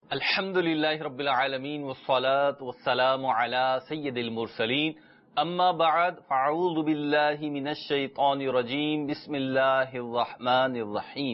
الحمدللہ رب العالمین والصلاة والسلام علی سید المرسلین اما بعد فاعوذ باللہ من الشیطان الرجیم بسم اللہ الرحمن الرحیم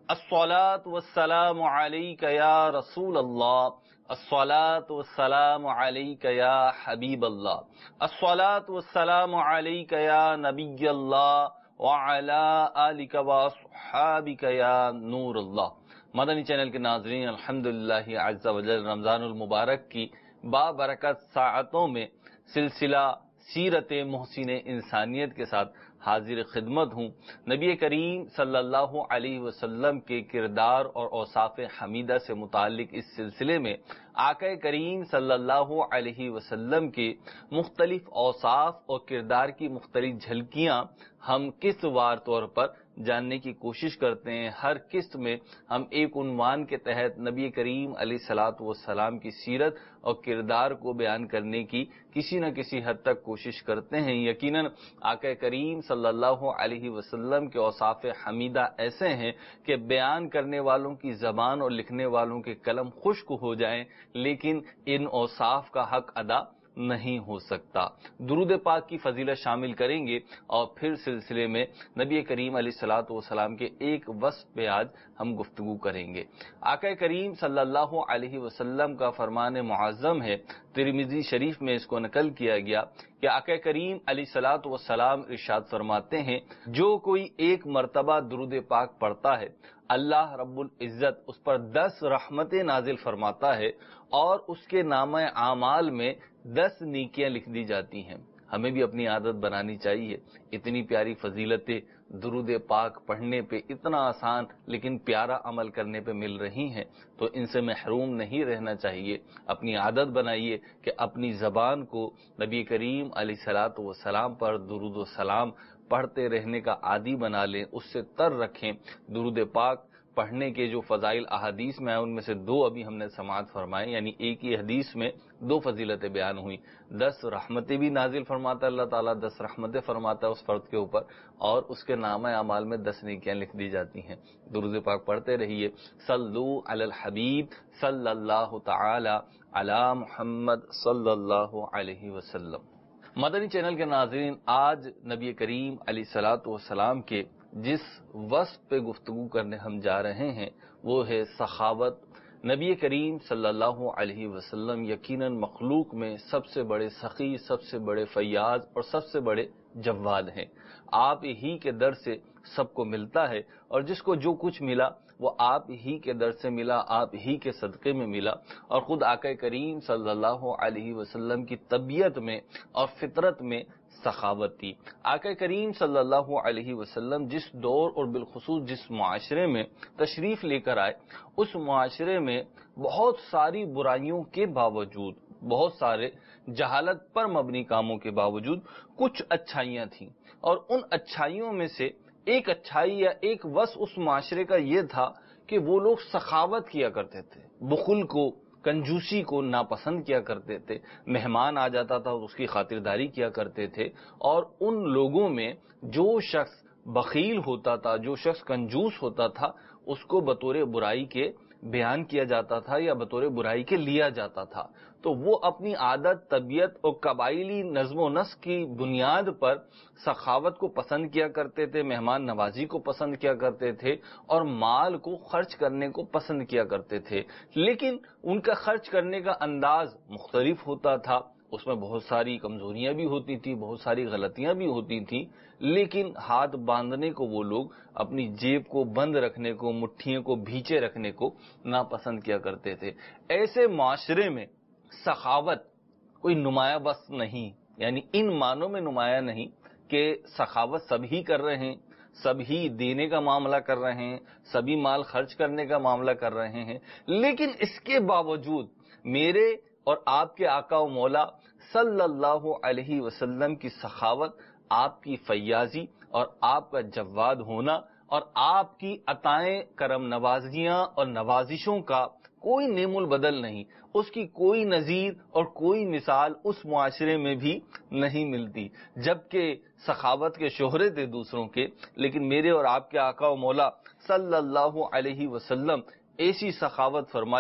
الصلاة والسلام علیک یا رسول اللہ الصلاة والسلام علیک یا حبیب اللہ الصلاة والسلام علیک یا نبی اللہ وعلی آلک واصحابک یا نور اللہ۔ مدنی چینل کے ناظرین، الحمدللہ عز و جل رمضان المبارک کی بابرکت ساعتوں میں سلسلہ سیرت محسن انسانیت کے ساتھ حاضر خدمت ہوں۔ نبی کریم صلی اللہ علیہ وسلم کے کردار اور اوصاف حمیدہ سے متعلق اس سلسلے میں آقا کریم صلی اللہ علیہ وسلم کے مختلف اوصاف اور کردار کی مختلف جھلکیاں ہم قسط وار طور پر جاننے کی کوشش کرتے ہیں۔ ہر قسط میں ہم ایک عنوان کے تحت نبی کریم علیہ الصلوۃ والسلام کی سیرت اور کردار کو بیان کرنے کی کسی نہ کسی حد تک کوشش کرتے ہیں۔ یقیناً آقا کریم صلی اللہ علیہ وسلم کے اوصاف حمیدہ ایسے ہیں کہ بیان کرنے والوں کی زبان اور لکھنے والوں کے قلم خشک ہو جائیں، لیکن ان اوصاف کا حق ادا نہیں ہو سکتا۔ درود پاک کی فضیلت شامل کریں گے اور پھر سلسلے میں نبی کریم علیہ الصلوۃ والسلام کے ایک وصف پہ آج ہم گفتگو کریں گے۔ آقا کریم صلی اللہ علیہ وسلم کا فرمان معظم ہے، ترمذی شریف میں اس کو نقل کیا گیا کہ آقا کریم علیہ الصلوۃ والسلام ارشاد فرماتے ہیں، جو کوئی ایک مرتبہ درود پاک پڑھتا ہے اللہ رب العزت اس پر 10 رحمتیں نازل فرماتا ہے اور اس کے نامہ اعمال میں 10 نیکیاں لکھ دی جاتی ہیں۔ ہمیں بھی اپنی عادت بنانی چاہیے۔ اتنی پیاری فضیلتیں درود پاک پڑھنے پہ، اتنا آسان لیکن پیارا عمل کرنے پہ مل رہی ہیں، تو ان سے محروم نہیں رہنا چاہیے۔ اپنی عادت بنائیے کہ اپنی زبان کو نبی کریم علیہ الصلوۃ والسلام پر درود و سلام پڑھتے رہنے کا عادی بنا لیں، اس سے تر رکھیں۔ درود پاک پڑھنے کے جو فضائل احادیث میں ہیں ان میں سے 2 ابھی ہم نے سماعت فرمائے، یعنی ایک ہی حدیث میں 2 فضیلتیں بیان ہوئی۔ 10 رحمتیں بھی نازل فرماتا ہے اللہ تعالیٰ، 10 رحمتیں فرماتا ہے اس فرد کے اوپر، اور اس کے نامہ اعمال میں 10 نیکیاں لکھ دی جاتی ہیں۔ درود پاک پڑھتے رہیے۔ صلو علی الحبیب صلی اللہ تعالی علی محمد صلی اللہ علیہ وسلم۔ مدنی چینل کے ناظرین، آج نبی کریم علیہ الصلوۃ والسلام کے جس وصف پہ گفتگو کرنے ہم جا رہے ہیں وہ ہے سخاوت۔ نبی کریم صلی اللہ علیہ وسلم یقیناً مخلوق میں سب سے بڑے سخی، سب سے بڑے فیاض اور سب سے بڑے جواد ہیں۔ آپ ہی کے در سے سب کو ملتا ہے، اور جس کو جو کچھ ملا وہ آپ ہی کے در سے ملا، آپ ہی کے صدقے میں ملا۔ اور خود آقا کریم صلی اللہ علیہ وسلم کی طبیعت میں اور فطرت میں سخاوت تھی۔ آقا کریم صلی اللہ علیہ وسلم جس دور اور بالخصوص جس معاشرے میں تشریف لے کر آئے، اس معاشرے میں بہت ساری برائیوں کے باوجود، بہت سارے جہالت پر مبنی کاموں کے باوجود کچھ اچھائیاں تھیں، اور ان اچھائیوں میں سے ایک اچھائی یا ایک وصف اس معاشرے کا یہ تھا کہ وہ لوگ سخاوت کیا کرتے تھے، بخل کو، کنجوسی کو ناپسند کیا کرتے تھے۔ مہمان آ جاتا تھا اس کی خاطرداری کیا کرتے تھے، اور ان لوگوں میں جو شخص بخیل ہوتا تھا، جو شخص کنجوس ہوتا تھا، اس کو بطور برائی کے بیان کیا جاتا تھا یا بطور برائی کے لیا جاتا تھا۔ تو وہ اپنی عادت، طبیعت اور قبائلی نظم و نسق کی بنیاد پر سخاوت کو پسند کیا کرتے تھے، مہمان نوازی کو پسند کیا کرتے تھے، اور مال کو خرچ کرنے کو پسند کیا کرتے تھے۔ لیکن ان کا خرچ کرنے کا انداز مختلف ہوتا تھا، اس میں بہت ساری کمزوریاں بھی ہوتی تھیں، بہت ساری غلطیاں بھی ہوتی تھیں، لیکن ہاتھ باندھنے کو وہ لوگ، اپنی جیب کو بند رکھنے کو، مٹھیوں کو بھیچے رکھنے کو ناپسند کیا کرتے تھے۔ ایسے معاشرے میں سخاوت کوئی نمایاں بس نہیں، یعنی ان معنوں میں نمایاں نہیں کہ سخاوت سب ہی کر رہے ہیں، سب ہی دینے کا معاملہ کر رہے ہیں، سبھی مال خرچ کرنے کا معاملہ کر رہے ہیں، لیکن اس کے باوجود میرے اور آپ کے آقا و مولا صلی اللہ علیہ وسلم کی سخاوت، آپ کی فیاضی اور آپ کا جواد ہونا اور آپ کی عطائیں، کرم نوازیاں اور نوازشوں کا کوئی نعم البدل نہیں، اس کی کوئی نظیر اور کوئی مثال اس معاشرے میں بھی نہیں ملتی۔ جبکہ سخاوت کے شہرے تھے دوسروں کے، لیکن میرے اور آپ کے آقا و مولا صلی اللہ علیہ وسلم ایسی سخاوت فرمائی،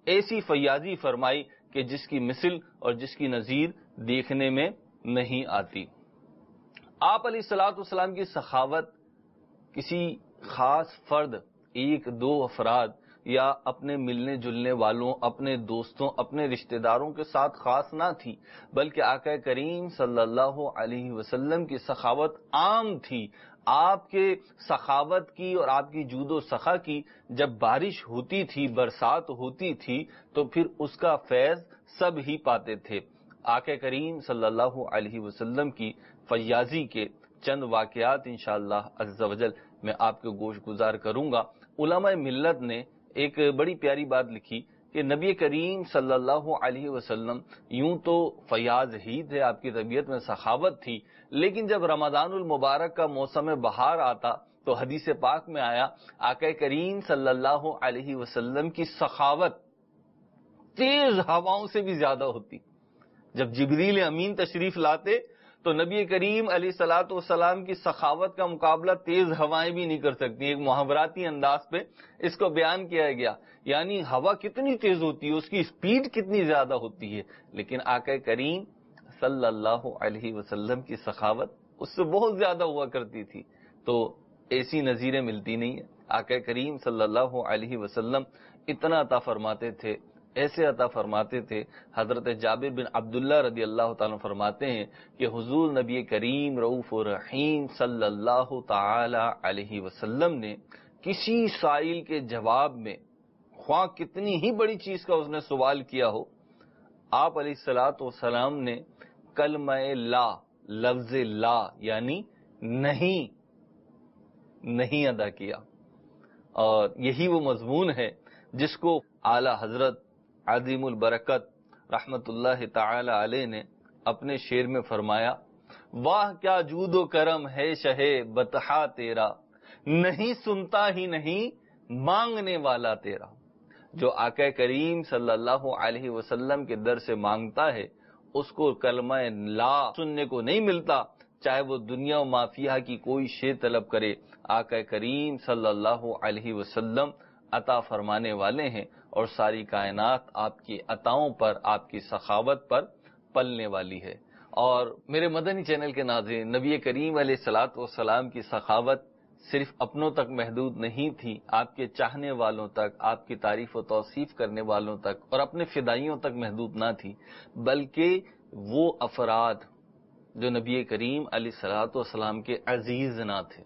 ایسی فیاضی فرمائی کہ جس کی مثل اور جس کی نظیر دیکھنے میں نہیں آتی۔ آپ علیہ الصلوۃ والسلام کی سخاوت کسی خاص فرد، ایک دو افراد یا اپنے ملنے جلنے والوں، اپنے دوستوں، اپنے رشتہ داروں کے ساتھ خاص نہ تھی، بلکہ آقا کریم صلی اللہ علیہ وسلم کی سخاوت عام تھی۔ آپ کے سخاوت کی اور آپ کی جود و سخا کی جب بارش ہوتی تھی، برسات ہوتی تھی، تو پھر اس کا فیض سب ہی پاتے تھے۔ آقا کریم صلی اللہ علیہ وسلم کی فیاضی کے چند واقعات انشاءاللہ عز و جل میں آپ کو گوش گزار کروں گا۔ علماء ملت نے ایک بڑی پیاری بات لکھی کہ نبی کریم صلی اللہ علیہ وسلم یوں تو فیاض ہی تھے، آپ کی طبیعت میں سخاوت تھی، لیکن جب رمضان المبارک کا موسم بہار آتا تو حدیث پاک میں آیا آقا کریم صلی اللہ علیہ وسلم کی سخاوت تیز ہواؤں سے بھی زیادہ ہوتی۔ جب جبریل امین تشریف لاتے تو نبی کریم علیہ الصلوۃ والسلام کی سخاوت کا مقابلہ تیز ہوائیں بھی نہیں کر سکتی۔ ایک محاوراتی انداز پہ اس کو بیان کیا گیا، یعنی ہوا کتنی تیز ہوتی ہے، اس کی سپیڈ کتنی زیادہ ہوتی ہے، لیکن آقا کریم صلی اللہ علیہ وسلم کی سخاوت اس سے بہت زیادہ ہوا کرتی تھی۔ تو ایسی نظیریں ملتی نہیں ہیں۔ آقا کریم صلی اللہ علیہ وسلم اتنا عطا فرماتے تھے، ایسے عطا فرماتے تھے۔ حضرت جابر بن عبداللہ رضی اللہ تعالیٰ فرماتے ہیں کہ حضور نبی کریم رؤوف الرحیم صلی اللہ تعالی علیہ وسلم نے کسی سائل کے جواب میں، خواہ کتنی ہی بڑی چیز کا اس نے سوال کیا ہو، آپ علیہ الصلوۃ والسلام نے کلمہ لا، لفظ لا یعنی نہیں ادا کیا۔ اور یہی وہ مضمون ہے جس کو اعلی حضرت عظیم البرکت رحمت اللہ تعالی علیہ نے اپنے شعر میں فرمایا، واہ کیا جود و کرم ہے شہ بطحا تیرا، نہیں سنتا ہی نہیں مانگنے والا تیرا۔ جو آقا کریم صلی اللہ علیہ وسلم کے در سے مانگتا ہے اس کو کلمہ لا سننے کو نہیں ملتا، چاہے وہ دنیا و مافیہ کی کوئی شے طلب کرے۔ آقا کریم صلی اللہ علیہ وسلم عطا فرمانے والے ہیں اور ساری کائنات آپ کی عطاؤں پر، آپ کی سخاوت پر پلنے والی ہے۔ اور میرے مدنی چینل کے ناظرین، نبی کریم علیہ الصلوۃ والسلام کی سخاوت صرف اپنوں تک محدود نہیں تھی، آپ کے چاہنے والوں تک، آپ کی تعریف و توصیف کرنے والوں تک اور اپنے فدائیوں تک محدود نہ تھی، بلکہ وہ افراد جو نبی کریم علیہ الصلوۃ والسلام کے عزیز نہ تھے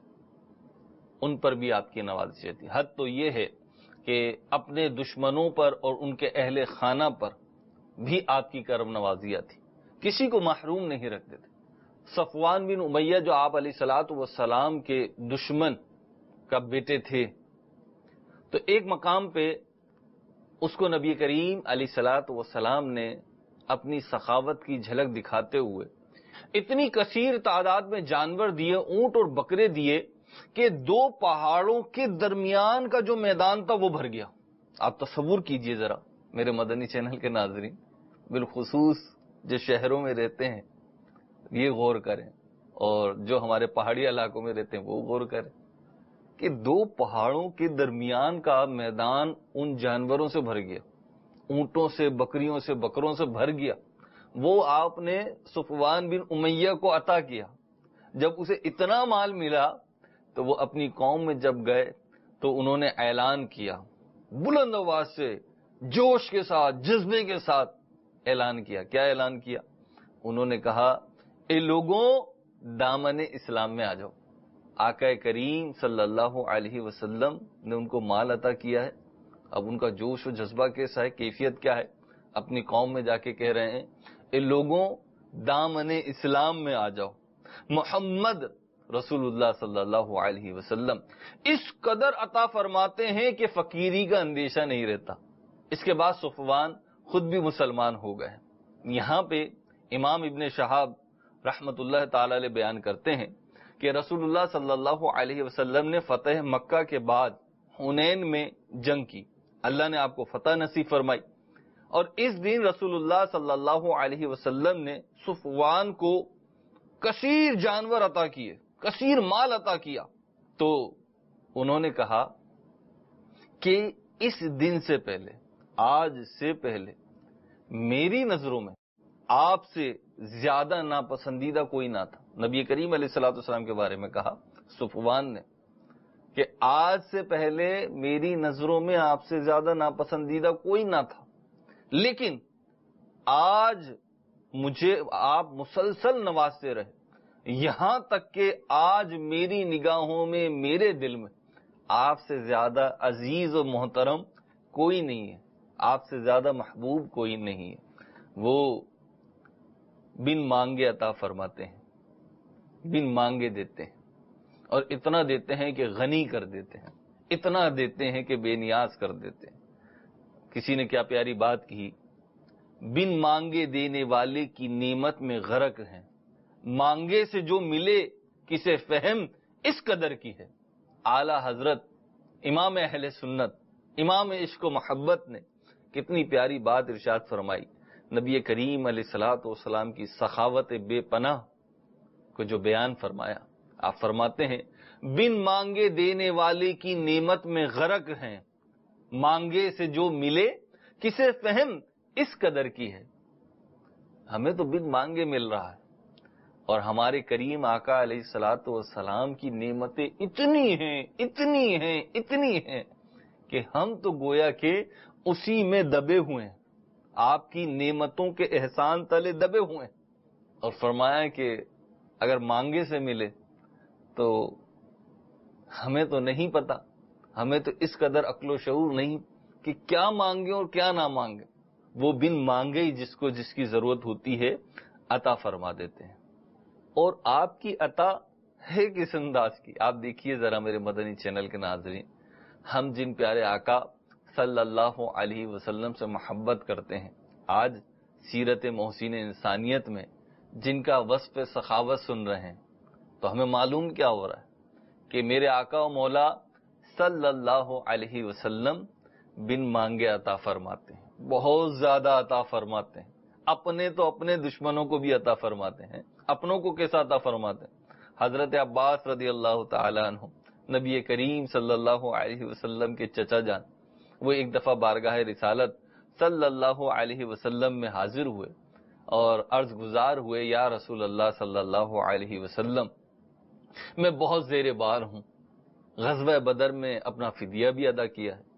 ان پر بھی آپ کی نوازشیں تھی۔ حد تو یہ ہے کہ اپنے دشمنوں پر اور ان کے اہل خانہ پر بھی آپ کی کرم نوازیاں تھی، کسی کو محروم نہیں رکھتے تھے۔ صفوان بن امیہ جو آپ علیہ الصلوۃ والسلام کے دشمن کا بیٹے تھے، تو ایک مقام پہ اس کو نبی کریم علیہ الصلوۃ والسلام نے اپنی سخاوت کی جھلک دکھاتے ہوئے اتنی کثیر تعداد میں جانور دیے، اونٹ اور بکرے دیے کہ 2 پہاڑوں کے درمیان کا جو میدان تھا وہ بھر گیا۔ آپ تصور کیجئے ذرا میرے مدنی چینل کے ناظرین، بالخصوص جو شہروں میں رہتے ہیں یہ غور کریں، اور جو ہمارے پہاڑی علاقوں میں رہتے ہیں وہ غور کریں کہ 2 پہاڑوں کے درمیان کا میدان ان جانوروں سے بھر گیا، اونٹوں سے، بکریوں سے، بکروں سے بھر گیا۔ وہ آپ نے صفوان بن امیہ کو عطا کیا۔ جب اسے اتنا مال ملا تو وہ اپنی قوم میں جب گئے تو انہوں نے اعلان کیا، بلند آواز سے، جوش کے ساتھ، جذبے کے ساتھ اعلان کیا۔ کیا اعلان کیا؟ انہوں نے کہا، اے لوگوں دامن اسلام میں آ جاؤ۔ آقا کریم صلی اللہ علیہ وسلم نے ان کو مال عطا کیا ہے، اب ان کا جوش و جذبہ کیسا ہے، کیفیت کیا ہے؟ اپنی قوم میں جا کے کہہ رہے ہیں، اے لوگوں دامن اسلام میں آ جاؤ۔ محمد رسول اللہ صلی اللہ علیہ وسلم اس قدر عطا فرماتے ہیں کہ فقیری کا اندیشہ نہیں رہتا۔ اس کے بعد صفوان خود بھی مسلمان ہو گئے۔ یہاں پہ امام ابن شہاب رحمت اللہ تعالی علیہ بیان کرتے ہیں کہ رسول اللہ صلی اللہ علیہ وسلم نے فتح مکہ کے بعد حنین میں جنگ کی، اللہ نے آپ کو فتح نصیب فرمائی، اور اس دن رسول اللہ صلی اللہ علیہ وسلم نے صفوان کو کثیر جانور عطا کیے، کثیر مال عطا کیا۔ تو انہوں نے کہا کہ اس دن سے پہلے آج سے پہلے میری نظروں میں آپ سے زیادہ ناپسندیدہ کوئی نہ تھا. نبی کریم علیہ الصلوۃ والسلام کے بارے میں کہا صفوان نے کہ آج سے پہلے میری نظروں میں آپ سے زیادہ ناپسندیدہ کوئی نہ تھا، لیکن آج مجھے آپ مسلسل نوازتے رہے، یہاں تک کہ آج میری نگاہوں میں، میرے دل میں آپ سے زیادہ عزیز و محترم کوئی نہیں ہے، آپ سے زیادہ محبوب کوئی نہیں ہے. وہ بن مانگے عطا فرماتے ہیں، بن مانگے دیتے ہیں، اور اتنا دیتے ہیں کہ غنی کر دیتے ہیں، اتنا دیتے ہیں کہ بے نیاز کر دیتے ہیں. کسی نے کیا پیاری بات کی، بن مانگے دینے والے کی نعمت میں غرق ہیں، مانگے سے جو ملے کسے فہم اس قدر کی ہے. اعلی حضرت امام اہل سنت، امام عشق و محبت نے کتنی پیاری بات ارشاد فرمائی. نبی کریم علیہ الصلوۃ والسلام کی سخاوت بے پناہ کو جو بیان فرمایا، آپ فرماتے ہیں بن مانگے دینے والے کی نعمت میں غرق ہیں، مانگے سے جو ملے کسے فہم اس قدر کی ہے. ہمیں تو بن مانگے مل رہا ہے، اور ہمارے کریم آقا علیہ الصلوۃ والسلام کی نعمتیں اتنی ہیں، اتنی ہیں، اتنی ہیں کہ ہم تو گویا کہ اسی میں دبے ہوئے ہیں، آپ کی نعمتوں کے احسان تلے دبے ہوئے ہیں. اور فرمایا کہ اگر مانگے سے ملے تو ہمیں تو نہیں پتا، ہمیں تو اس قدر عقل و شعور نہیں کہ کیا مانگے اور کیا نہ مانگے. وہ بن مانگے ہی جس کو جس کی ضرورت ہوتی ہے عطا فرما دیتے ہیں. اور آپ کی عطا ہے کس انداز کی، آپ دیکھیے ذرا میرے مدنی چینل کے ناظرین، ہم جن پیارے آقا صلی اللہ علیہ وسلم سے محبت کرتے ہیں، آج سیرت محسن انسانیت میں جن کا وصف سخاوت سن رہے ہیں، تو ہمیں معلوم کیا ہو رہا ہے کہ میرے آقا و مولا صلی اللہ علیہ وسلم بن مانگے عطا فرماتے ہیں، بہت زیادہ عطا فرماتے ہیں. اپنے تو اپنے دشمنوں کو بھی عطا فرماتے ہیں، اپنوں کو کیسا عطا فرماتے ہیں. حضرت عباس رضی اللہ تعالی عنہ نبی کریم صلی اللہ علیہ وسلم کے چچا جان، وہ ایک دفعہ بارگاہ رسالت صلی اللہ علیہ وسلم میں حاضر ہوئے اور عرض گزار ہوئے، یا رسول اللہ صلی اللہ علیہ وسلم، میں بہت زیر بار ہوں، غزوہ بدر میں اپنا فدیہ بھی ادا کیا ہے.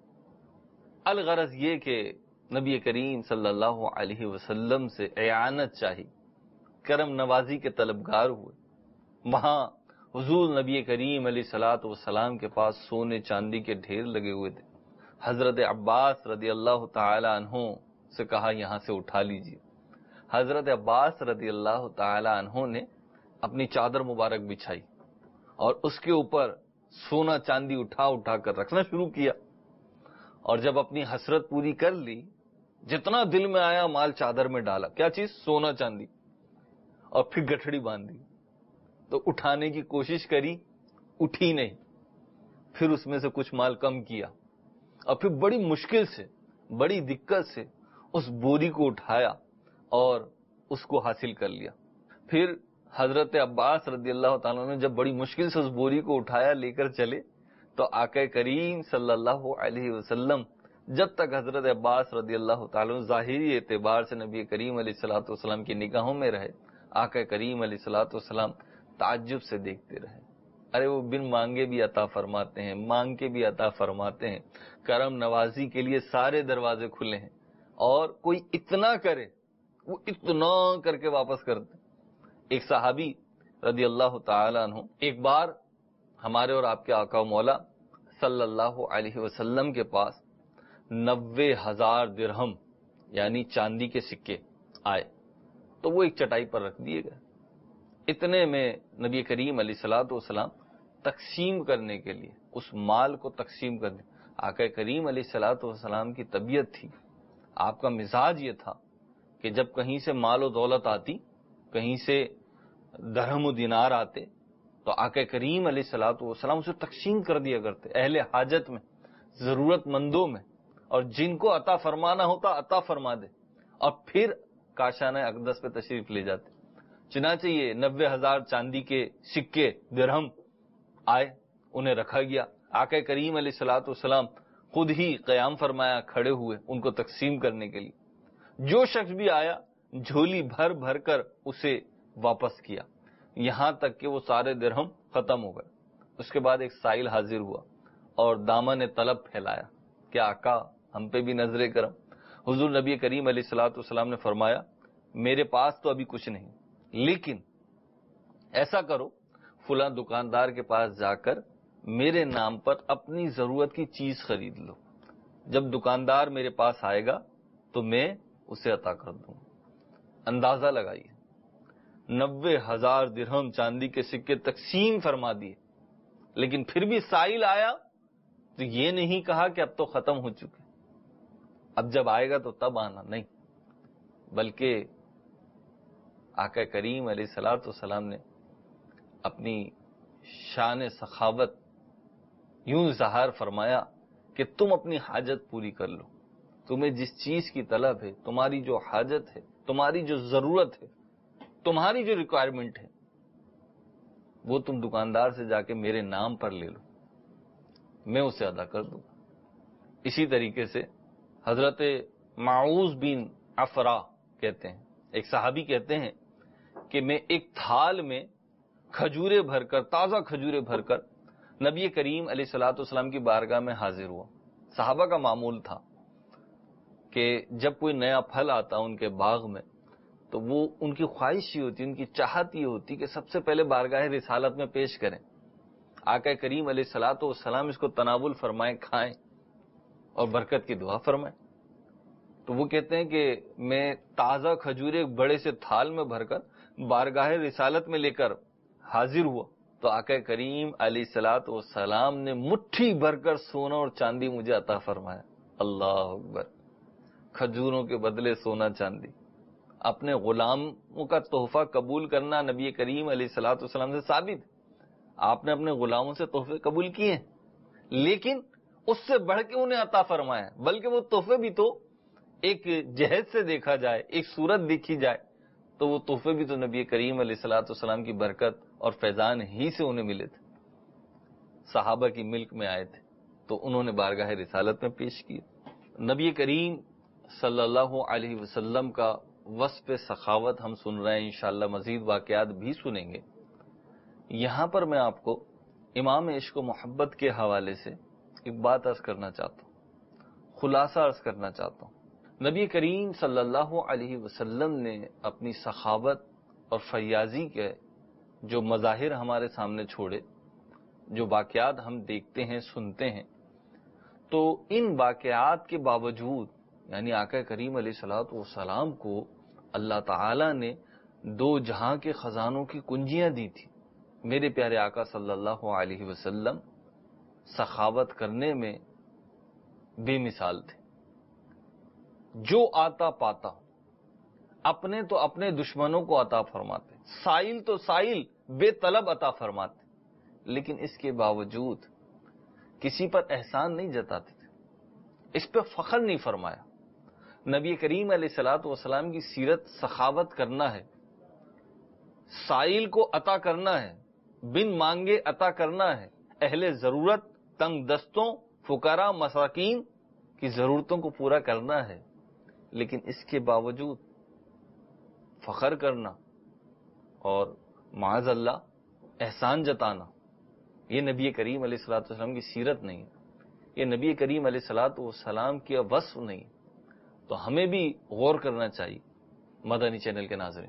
الغرض یہ کہ نبی کریم صلی اللہ علیہ وسلم سے اعانت چاہی، کرم نوازی کے طلبگار ہوئے. وہاں حضور نبی کریم علیہ الصلوۃ والسلام کے پاس سونے چاندی کے ڈھیر لگے ہوئے تھے. حضرت عباس رضی اللہ تعالی عنہ سے کہا یہاں سے اٹھا لیجیے. حضرت عباس رضی اللہ تعالی عنہ نے اپنی چادر مبارک بچھائی اور اس کے اوپر سونا چاندی اٹھا اٹھا کر رکھنا شروع کیا. اور جب اپنی حسرت پوری کر لی، جتنا دل میں آیا مال چادر میں ڈالا. کیا چیز؟ سونا چاندی. اور پھر گٹھڑی باندھی تو اٹھانے کی کوشش کری، اٹھی نہیں. پھر اس میں سے کچھ مال کم کیا اور پھر بڑی مشکل سے، بڑی دقت سے اس بوری کو اٹھایا اور اس کو حاصل کر لیا. پھر حضرت عباس رضی اللہ تعالیٰ نے جب بڑی مشکل سے اس بوری کو اٹھایا، لے کر چلے، تو آقا کریم صلی اللہ علیہ وسلم جب تک حضرت عباس رضی اللہ تعالیٰ ظاہری اعتبار سے نبی کریم علیہ الصلوۃ والسلام کی نگاہوں میں رہے، آقا کریم علیہ الصلوۃ والسلام تعجب سے دیکھتے رہے. ارے وہ بن مانگے بھی عطا فرماتے ہیں، مانگ کے بھی عطا فرماتے ہیں. کرم نوازی کے لیے سارے دروازے کھلے ہیں، اور کوئی اتنا کرے وہ اتنا کر کے واپس کرتے. ایک صحابی رضی اللہ تعالیٰ عنہ ایک بار ہمارے اور آپ کے آقا و مولا صلی اللہ علیہ وسلم کے پاس 90,000 درہم یعنی چاندی کے سکے آئے، تو وہ ایک چٹائی پر رکھ دیے گئے. اتنے میں نبی کریم علیہ الصلوۃ والسلام تقسیم کرنے کے لیے، اس مال کو تقسیم کرنے، آقا کریم علیہ الصلوۃ والسلام کی طبیعت تھی، آپ کا مزاج یہ تھا کہ جب کہیں سے مال و دولت آتی، کہیں سے درہم و دینار آتے، تو آقا کریم علیہ الصلوۃ والسلام اسے تقسیم کر دیا کرتے اہل حاجت میں، ضرورت مندوں میں، اور جن کو عطا فرمانا ہوتا عطا فرما دے، اور پھر کاشانہ اقدس پہ تشریف لے جاتے. چنانچہ یہ 90,000 چاندی کے سکے درہم آئے، انہیں رکھا گیا. آقا کریم علیہ الصلوۃ والسلام خود ہی قیام فرمایا، کھڑے ہوئے ان کو تقسیم کرنے کے لیے۔ جو شخص بھی آیا جھولی بھر بھر کر اسے واپس کیا، یہاں تک کہ وہ سارے درہم ختم ہو گئے۔ اس کے بعد ایک سائل حاضر ہوا اور دامن طلب پھیلایا کہ آقا ہم پہ بھی نظر کرم۔ حضور نبی کریم علیہ الصلوۃ والسلام نے فرمایا میرے پاس تو ابھی کچھ نہیں، لیکن ایسا کرو فلاں دکاندار کے پاس جا کر میرے نام پر اپنی ضرورت کی چیز خرید لو، جب دکاندار میرے پاس آئے گا تو میں اسے عطا کر دوں گا۔ اندازہ لگائیے 90,000 درہم چاندی کے سکے تقسیم فرما دیے، لیکن پھر بھی سائل آیا تو یہ نہیں کہا کہ اب تو ختم ہو چکے، اب جب آئے گا تو تب آنا، نہیں، بلکہ آقا کریم علیہ الصلوۃ والسلام نے اپنی شان سخاوت یوں ظاہر فرمایا کہ تم اپنی حاجت پوری کر لو، تمہیں جس چیز کی طلب ہے، تمہاری جو حاجت ہے، تمہاری جو ضرورت ہے، تمہاری جو ریکوائرمنٹ ہے، وہ تم دکاندار سے جا کے میرے نام پر لے لو، میں اسے ادا کر دوں گا۔ اسی طریقے سے حضرت معوذ بن عفرا کہتے ہیں، ایک صحابی کہتے ہیں کہ میں ایک تھال میں کھجورے بھر کر، تازہ کھجورے بھر کر نبی کریم علیہ الصلوۃ والسلام کی بارگاہ میں حاضر ہوا۔ صحابہ کا معمول تھا کہ جب کوئی نیا پھل آتا ان کے باغ میں تو وہ ان کی خواہش یہ ہوتی، ان کی چاہت یہ ہوتی کہ سب سے پہلے بارگاہ رسالت میں پیش کریں، آقا کریم علیہ الصلوۃ والسلام اس کو تناول فرمائیں، کھائیں اور برکت کی دعا فرمائیں۔ تو وہ کہتے ہیں کہ میں تازہ کھجورے بڑے سے تھال میں بھر کر بارگاہ رسالت میں لے کر حاضر ہوا تو آقا کریم علیہ الصلوۃ والسلام نے مٹھی بھر کر سونا اور چاندی مجھے عطا فرمایا۔ اللہ اکبر! کھجوروں کے بدلے سونا چاندی، اپنے غلاموں کا تحفہ قبول کرنا نبی کریم علیہ الصلوۃ والسلام سے ثابت۔ آپ نے اپنے غلاموں سے تحفے قبول کیے ہیں، لیکن اس سے بڑھ کے انہیں عطا فرمایا، بلکہ وہ تحفے بھی تو ایک جہد سے دیکھا جائے، ایک صورت دیکھی جائے تو وہ تحفے بھی تو نبی کریم علیہ الصلوۃ والسلام کی برکت اور فیضان ہی سے انہیں ملے تھے۔ صحابہ کی ملک میں آئے تھے تو انہوں نے بارگاہ رسالت میں پیش کیے۔ نبی کریم صلی اللہ علیہ وسلم کا وصف سخاوت ہم سن رہے ہیں، انشاءاللہ مزید واقعات بھی سنیں گے۔ یہاں پر میں آپ کو امام عشق و محبت کے حوالے سے ایک بات عرض کرنا چاہتا ہوں، خلاصہ عرض کرنا چاہتا ہوں۔ نبی کریم صلی اللہ علیہ وسلم نے اپنی سخاوت اور فیاضی کے جو مظاہر ہمارے سامنے چھوڑے، جو واقعات ہم دیکھتے ہیں، سنتے ہیں، تو ان واقعات کے باوجود یعنی آقا کریم علیہ الصلوۃ والسلام کو اللہ تعالی نے دو جہاں کے خزانوں کی کنجیاں دی تھی۔ میرے پیارے آقا صلی اللہ علیہ وسلم سخاوت کرنے میں بے مثال تھے، جو آتا پاتا اپنے تو اپنے دشمنوں کو عطا فرماتے، سائل تو سائل بے طلب عطا فرماتے، لیکن اس کے باوجود کسی پر احسان نہیں جتاتے تھے، اس پہ فخر نہیں فرمایا۔ نبی کریم علیہ الصلوۃ والسلام کی سیرت سخاوت کرنا ہے، سائل کو عطا کرنا ہے، بن مانگے عطا کرنا ہے، اہل ضرورت، تنگ دستوں، فقراء، مساکین کی ضرورتوں کو پورا کرنا ہے، لیکن اس کے باوجود فخر کرنا اور معاذ اللہ احسان جتانا، یہ نبی کریم علیہ الصلوۃ والسلام کی سیرت نہیں ہے، یہ نبی کریم علیہ الصلوۃ والسلام کی وصف نہیں۔ تو ہمیں بھی غور کرنا چاہیے مدنی چینل کے ناظرین۔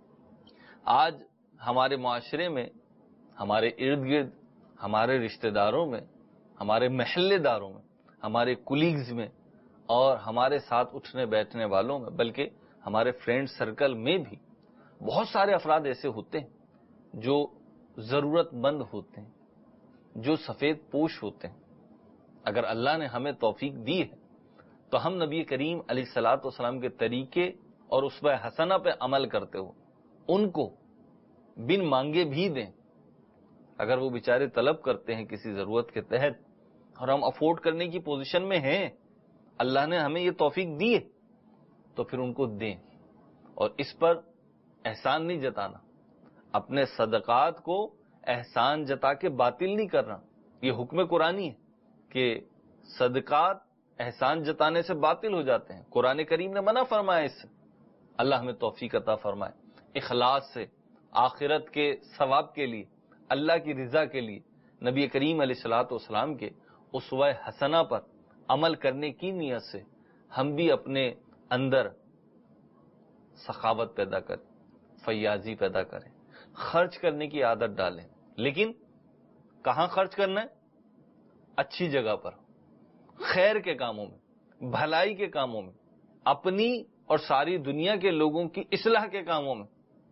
آج ہمارے معاشرے میں، ہمارے ارد گرد، ہمارے رشتہ داروں میں، ہمارے محلے داروں میں، ہمارے کولیگز میں اور ہمارے ساتھ اٹھنے بیٹھنے والوں میں، بلکہ ہمارے فرینڈ سرکل میں بھی بہت سارے افراد ایسے ہوتے ہیں جو ضرورت مند ہوتے ہیں، جو سفید پوش ہوتے ہیں۔ اگر اللہ نے ہمیں توفیق دی ہے تو ہم نبی کریم علیہ الصلوۃ والسلام کے طریقے اور اسوہ حسنہ پہ عمل کرتے ہو ان کو بن مانگے بھی دیں۔ اگر وہ بیچارے طلب کرتے ہیں کسی ضرورت کے تحت اور ہم افورڈ کرنے کی پوزیشن میں ہیں، اللہ نے ہمیں یہ توفیق دی ہے، تو پھر ان کو دیں، اور اس پر احسان نہیں جتانا، اپنے صدقات کو احسان جتا کے باطل نہیں کرنا۔ یہ حکم قرآنی ہے کہ صدقات احسان جتانے سے باطل ہو جاتے ہیں. قرآن کریم نے منع فرمایا اس سے. اللہ ہمیں توفیق عطا فرمائے. اخلاص سے آخرت کے ثواب کے لیے، اللہ کی رضا کے لیے نبی کریم علیہ الصلوۃ والسلام کے اسوہ حسنہ پر عمل کرنے کی نیت سے ہم بھی اپنے اندر سخاوت پیدا کریں، فیاضی پیدا کریں، خرچ کرنے کی عادت ڈالیں. لیکن کہاں خرچ کرنا ہے؟ اچھی جگہ پر، خیر کے کاموں میں، بھلائی کے کاموں میں، اپنی اور ساری دنیا کے لوگوں کی اصلاح کے کاموں میں،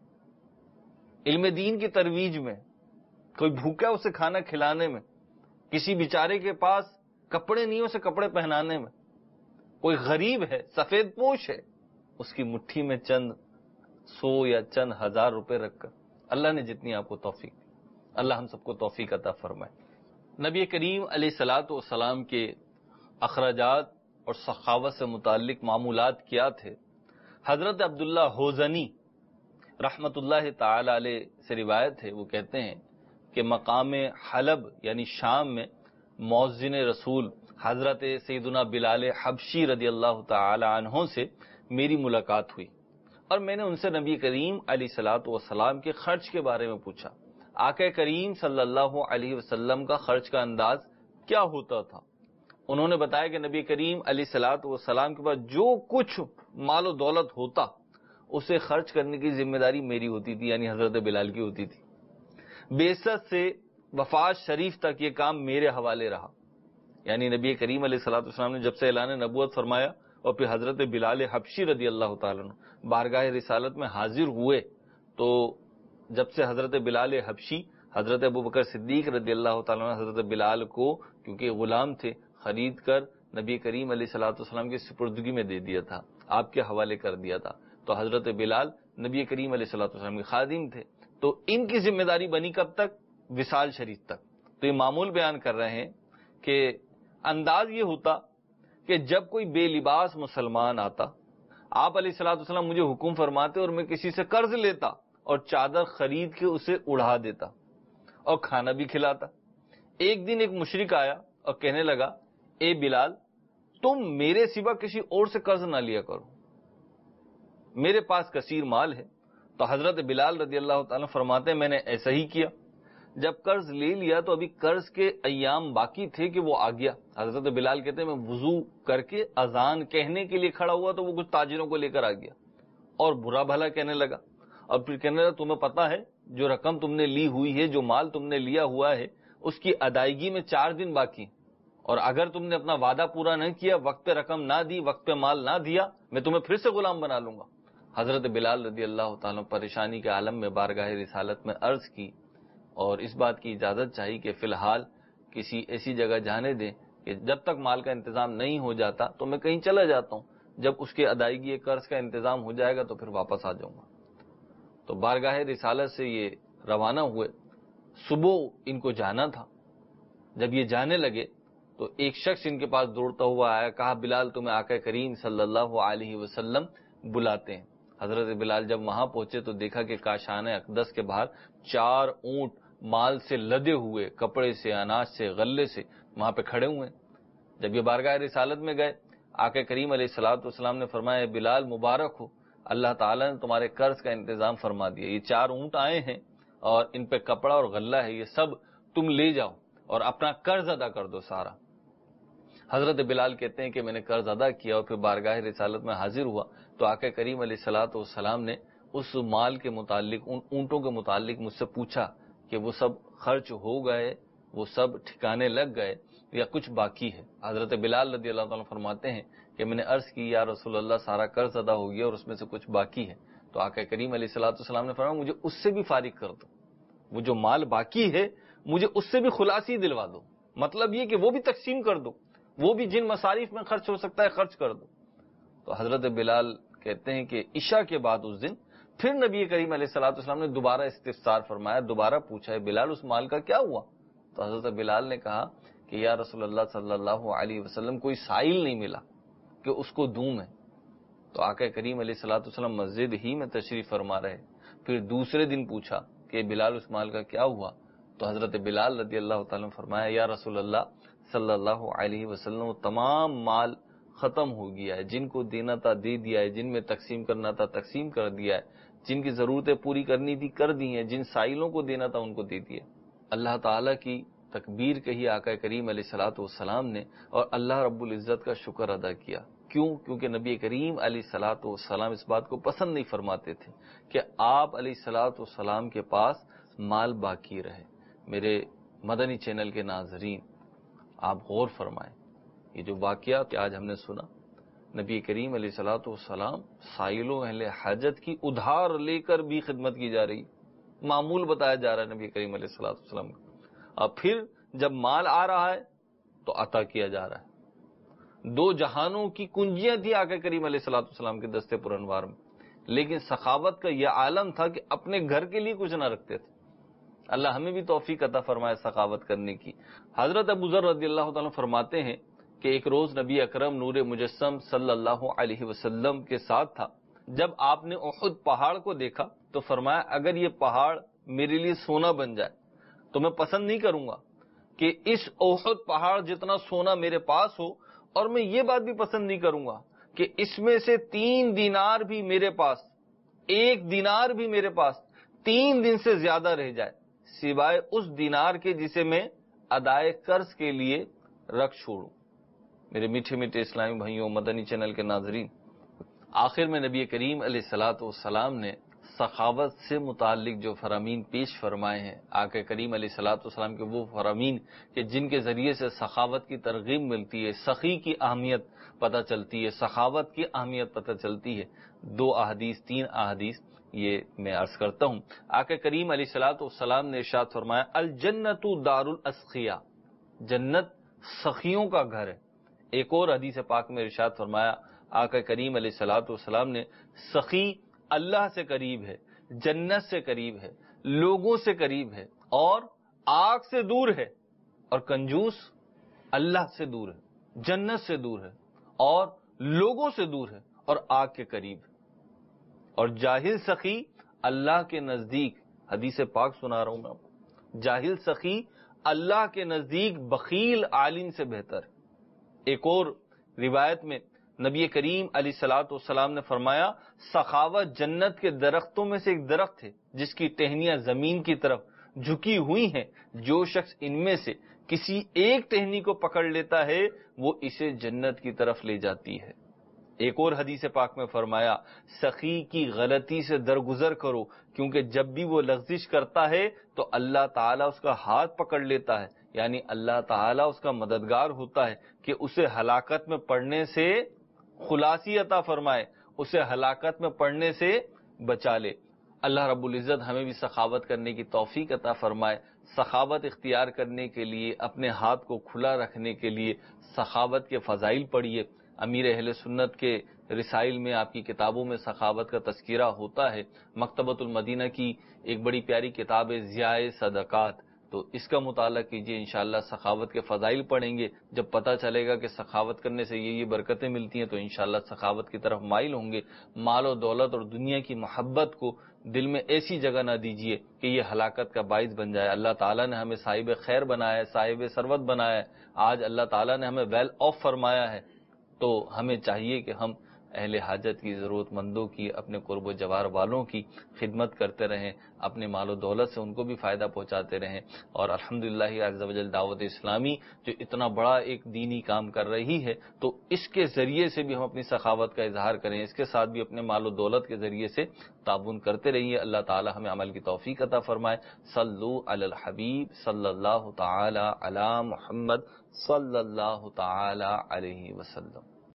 علم دین کی ترویج میں، کوئی بھوکا اسے کھانا کھلانے میں، کسی بیچارے کے پاس کپڑے نہیں اسے کپڑے پہنانے میں، کوئی غریب ہے، سفید پوش ہے، اس کی مٹھی میں چند 100 یا چند 1000 روپے رکھ کر، اللہ نے جتنی آپ کو توفیق دی، اللہ ہم سب کو توفیق عطا فرمائے. نبی کریم علیہ الصلوۃ والسلام کے اخراجات اور سخاوت سے متعلق معمولات کیا تھے؟ حضرت عبداللہ حوزنی رحمت اللہ تعالی علیہ سے روایت ہے، وہ کہتے ہیں کہ مقام حلب یعنی شام میں مؤذن رسول حضرت سیدنا بلال حبشی رضی اللہ تعالی عنہ سے میری ملاقات ہوئی، اور میں نے ان سے نبی کریم علیہ الصلوۃ والسلام کے خرچ کے بارے میں پوچھا. آقا کریم صلی اللہ علیہ وسلم کا خرچ کا انداز کیا ہوتا تھا؟ انہوں نے بتایا کہ نبی کریم علیہ الصلوۃ والسلام کے پاس جو کچھ مال و دولت ہوتا اسے خرچ کرنے کی ذمہ داری میری ہوتی تھی، یعنی حضرت بلال کی ہوتی تھی. بعثت سے وفات شریف تک یہ کام میرے حوالے رہا. یعنی نبی کریم علیہ الصلوۃ والسلام نے جب سے اعلان نبوت فرمایا اور پھر حضرت بلال حبشی رضی اللہ تعالیٰ عنہ بارگاہ رسالت میں حاضر ہوئے، تو جب سے حضرت بلال حبشی، حضرت ابوبکر صدیق رضی اللہ تعالیٰ عنہ حضرت بلال کو کیونکہ غلام تھے خرید کر نبی کریم علیہ الصلوۃ والسلام کی سپردگی میں دے دیا تھا، آپ کے حوالے کر دیا تھا. تو حضرت بلال نبی کریم علیہ الصلوۃ والسلام کے خادم تھے، تو ان کی ذمہ داری بنی کب تک؟ وصال شریف تک. تو یہ معمول بیان کر رہے ہیں کہ انداز یہ ہوتا کہ جب کوئی بے لباس مسلمان آتا، آپ علیہ الصلوۃ والسلام مجھے حکم فرماتے اور میں کسی سے قرض لیتا اور چادر خرید کے اسے اڑا دیتا اور کھانا بھی کھلاتا. ایک دن ایک مشرک آیا اور کہنے لگا، اے بلال، تم میرے سوا کسی اور سے قرض نہ لیا کرو، میرے پاس کثیر مال ہے. تو حضرت بلال رضی اللہ تعالیٰ فرماتے ہیں میں نے ایسا ہی کیا. جب قرض لے لیا تو ابھی قرض کے ایام باقی تھے کہ وہ آ گیا. حضرت بلال کہتے ہیں میں وضو کر کے اذان کہنے کے لیے کھڑا ہوا تو وہ کچھ تاجروں کو لے کر آ گیا اور برا بھلا کہنے لگا، اور پھر کہنے لگا تمہیں پتا ہے جو رقم تم نے لی ہوئی ہے، جو مال تم نے لیا ہوا ہے، اس کی ادائیگی میں 4 دن باقی، اور اگر تم نے اپنا وعدہ پورا نہیں کیا، وقت پہ رقم نہ دی، وقت پہ مال نہ دیا، میں تمہیں پھر سے غلام بنا لوں گا. حضرت بلال رضی اللہ تعالیٰ پریشانی کے عالم میں بارگاہ رسالت میں عرض کی اور اس بات کی اجازت چاہی کہ فی الحال کسی ایسی جگہ جانے دیں کہ جب تک مال کا انتظام نہیں ہو جاتا تو میں کہیں چلا جاتا ہوں، جب اس کی ادائیگی قرض کا انتظام ہو جائے گا تو پھر واپس آ جاؤں گا. تو بارگاہ رسالت سے یہ روانہ ہوئے. صبح ان کو جانا تھا. جب یہ جانے لگے تو ایک شخص ان کے پاس دوڑتا ہوا آیا، کہا بلال تمہیں آقا کریم صلی اللہ علیہ وسلم بلاتے ہیں. حضرت بلال جب وہاں پہنچے تو دیکھا کہ کاشانہ اقدس کے باہر 4 اونٹ مال سے لدے ہوئے، کپڑے سے، اناج سے، غلے سے وہاں پہ کھڑے ہوئے. جب یہ بارگاہ رسالت میں گئے، آقا کریم علیہ الصلوۃ والسلام نے فرمایا بلال مبارک ہو، اللہ تعالیٰ نے تمہارے قرض کا انتظام فرما دیا. یہ 4 اونٹ آئے ہیں اور ان پہ کپڑا اور غلہ ہے، یہ سب تم لے جاؤ اور اپنا قرض ادا کر دو سارا. حضرت بلال کہتے ہیں کہ میں نے قرض ادا کیا اور پھر بارگاہ رسالت میں حاضر ہوا تو آقا کریم علیہ الصلوۃ والسلام نے اس مال کے متعلق، ان اونٹوں کے متعلق مجھ سے پوچھا کہ وہ سب خرچ ہو گئے، وہ سب ٹھکانے لگ گئے یا کچھ باقی ہے. حضرت بلال رضی اللہ تعالیٰ فرماتے ہیں کہ میں نے عرض کی یا رسول اللہ سارا قرض ادا ہو گیا اور اس میں سے کچھ باقی ہے. تو آقا کریم علیہ الصلوۃ والسلام نے فرمایا مجھے اس سے بھی فارغ کر دو، وہ جو مال باقی ہے مجھے اس سے بھی خلاصی دلوا دو، مطلب یہ کہ وہ بھی تقسیم کر دو، وہ بھی جن مصارف میں خرچ ہو سکتا ہے خرچ کر دو. تو حضرت بلال کہتے ہیں کہ عشاء کے بعد اس دن پھر نبی کریم علیہ الصلوۃ والسلام نے دوبارہ استفسار فرمایا، دوبارہ پوچھا ہے بلال اس مال کا کیا ہوا؟ تو حضرت بلال نے کہا کہ یا رسول اللہ صلی اللہ علیہ وسلم کوئی سائل نہیں ملا کہ اس کو دوں میں. تو آقا کریم علیہ الصلوۃ والسلام مسجد ہی میں تشریف فرما رہے. پھر دوسرے دن پوچھا کہ بلال اس مال کا کیا ہوا؟ تو حضرت بلال رضی اللہ تعالیٰ نے فرمایا یا رسول اللہ صلی اللہ علیہ وسلم وہ تمام مال ختم ہو گیا ہے، جن کو دینا تھا دے دیا ہے، جن میں تقسیم کرنا تھا تقسیم کر دیا ہے، جن کی ضرورتیں پوری کرنی تھی کر دی ہیں، جن سائلوں کو دینا تھا ان کو دے دیا۔ اللہ تعالیٰ کی تکبیر کہی آقا کریم علیہ الصلوۃ والسلام نے، اور اللہ رب العزت کا شکر ادا کیا۔ کیوں؟ کیونکہ نبی کریم علیہ الصلوۃ والسلام اس بات کو پسند نہیں فرماتے تھے کہ آپ علیہ الصلوۃ والسلام کے پاس مال باقی رہے۔ میرے مدنی چینل کے ناظرین، آپ غور فرمائیں، یہ جو واقعات آج ہم نے سنا، نبی کریم علیہ الصلوۃ والسلام سائلوں اہل حاجت کی ادھار لے کر بھی خدمت کی جا رہی، معمول بتایا جا رہا ہے نبی کریم علیہ الصلوۃ والسلام کو، اور پھر جب مال آ رہا ہے تو عطا کیا جا رہا ہے۔ دو جہانوں کی کنجیاں تھی آقا کریم علیہ الصلوۃ والسلام کے دستے پر انوار میں، لیکن سخاوت کا یہ عالم تھا کہ اپنے گھر کے لیے کچھ نہ رکھتے تھے۔ اللہ ہمیں بھی توفیق عطا فرمائے سخاوت کرنے کی۔ حضرت ابو ذر رضی اللہ تعالیٰ فرماتے ہیں کہ ایک روز نبی اکرم نور مجسم صلی اللہ علیہ وسلم کے ساتھ تھا، جب آپ نے احد پہاڑ کو دیکھا تو فرمایا اگر یہ پہاڑ میرے لیے سونا بن جائے تو میں پسند نہیں کروں گا کہ اس احد پہاڑ جتنا سونا میرے پاس ہو، اور میں یہ بات بھی پسند نہیں کروں گا کہ اس میں سے 3 دینار بھی میرے پاس، 1 دینار بھی میرے پاس 3 دن سے زیادہ رہ جائے سوائے اس دینار کے جسے میں ادائے قرض کے لیے رکھ چھوڑوں۔ میرے میٹھے میٹھے اسلامی بھائیوں، مدنی چینل کے ناظرین، آخر میں نبی کریم علیہ الصلوۃ والسلام نے سخاوت سے متعلق جو فرامین پیش فرمائے ہیں، آقا کریم علیہ الصلوۃ والسلام کے وہ فرامین کہ جن کے ذریعے سے سخاوت کی ترغیب ملتی ہے، سخی کی اہمیت پتہ چلتی ہے، سخاوت کی اہمیت پتہ چلتی ہے۔ 2 احادیث 3 احادیث یہ میں عرض کرتا ہوں۔ آقا کریم علیہ الصلوۃ والسلام نے ارشاد فرمایا الجنت دار الاسخیاء، جنت سخیوں کا گھر ہے۔ ایک اور حدیث پاک میں ارشاد فرمایا آقا کریم علیہ الصلوۃ والسلام نے سخی اللہ سے قریب ہے، جنت سے قریب ہے، لوگوں سے قریب ہے اور آگ سے دور ہے، اور کنجوس اللہ سے دور ہے، جنت سے دور ہے اور لوگوں سے دور ہے اور آگ کے قریب ہے۔ اور جاہل سخی اللہ کے نزدیک، حدیث پاک سنا رہا ہوں میں آپ کو، جاہل سخی اللہ کے نزدیک بخیل عالم سے بہتر ہے۔ ایک اور روایت میں نبی کریم علیہ الصلوۃ والسلام نے فرمایا سخاوت جنت کے درختوں میں سے ایک درخت ہے جس کی ٹہنیاں زمین کی طرف جھکی ہوئی ہیں، جو شخص ان میں سے کسی ایک ٹہنی کو پکڑ لیتا ہے وہ اسے جنت کی طرف لے جاتی ہے۔ ایک اور حدیث پاک میں فرمایا سخی کی غلطی سے درگزر کرو، کیونکہ جب بھی وہ لغزش کرتا ہے تو اللہ تعالیٰ اس کا ہاتھ پکڑ لیتا ہے، یعنی اللہ تعالیٰ اس کا مددگار ہوتا ہے کہ اسے ہلاکت میں پڑنے سے خلاصی عطا فرمائے، اسے ہلاکت میں پڑنے سے بچا لے۔ اللہ رب العزت ہمیں بھی سخاوت کرنے کی توفیق عطا فرمائے۔ سخاوت اختیار کرنے کے لیے، اپنے ہاتھ کو کھلا رکھنے کے لیے سخاوت کے فضائل پڑھیے۔ امیر اہل سنت کے رسائل میں، آپ کی کتابوں میں سخاوت کا تذکرہ ہوتا ہے۔ مکتبۃ المدینہ کی ایک بڑی پیاری کتاب ہے ضیاء صدقات، تو اس کا مطالعہ کیجئے، انشاءاللہ سخاوت کے فضائل پڑھیں گے، جب پتہ چلے گا کہ سخاوت کرنے سے یہ برکتیں ملتی ہیں تو انشاءاللہ سخاوت کی طرف مائل ہوں گے۔ مال و دولت اور دنیا کی محبت کو دل میں ایسی جگہ نہ دیجئے کہ یہ ہلاکت کا باعث بن جائے۔ اللہ تعالیٰ نے ہمیں صاحب خیر بنایا ہے، صاحب ثروت بنایا ہے، آج اللہ تعالیٰ نے ہمیں ویل آف فرمایا ہے، تو ہمیں چاہیے کہ ہم اہل حاجت کی، ضرورت مندوں کی، اپنے قرب و جوار والوں کی خدمت کرتے رہیں، اپنے مال و دولت سے ان کو بھی فائدہ پہنچاتے رہیں۔ اور الحمدللہ عز و جل دعوت اسلامی جو اتنا بڑا ایک دینی کام کر رہی ہے، تو اس کے ذریعے سے بھی ہم اپنی سخاوت کا اظہار کریں، اس کے ساتھ بھی اپنے مال و دولت کے ذریعے سے تعاون کرتے رہیے۔ اللہ تعالی ہمیں عمل کی توفیق عطا فرمائے۔ صلو علی الحبیب صلی اللہ تعالی علی محمد صلی اللہ تعالی علیہ وسلم۔